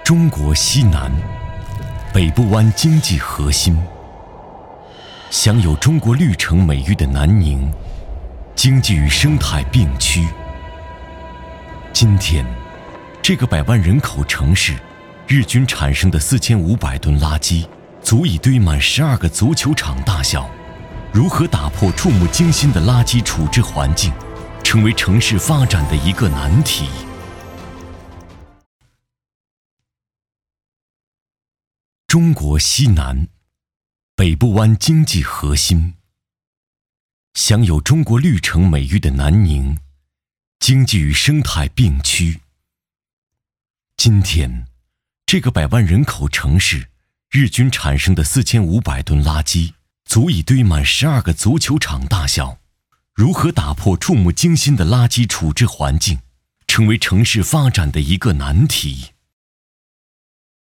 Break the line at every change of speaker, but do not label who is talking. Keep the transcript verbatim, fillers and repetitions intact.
中国西南，北部湾经济核心，享有中国绿城美誉的南宁，经济与生态并趋。今天，这个百万人口城市，日均产生的四千五百吨垃圾，足以堆满十二个足球场大小。如何打破触目惊心的垃圾处置环境，成为城市发展的一个难题。中国西南，北部湾经济核心，享有中国绿城美誉的南宁，经济与生态并趋。今天，这个百万人口城市，日均产生的四千五百吨垃圾，足以堆满十二个足球场大小。如何打破触目惊心的垃圾处置环境，成为城市发展的一个难题。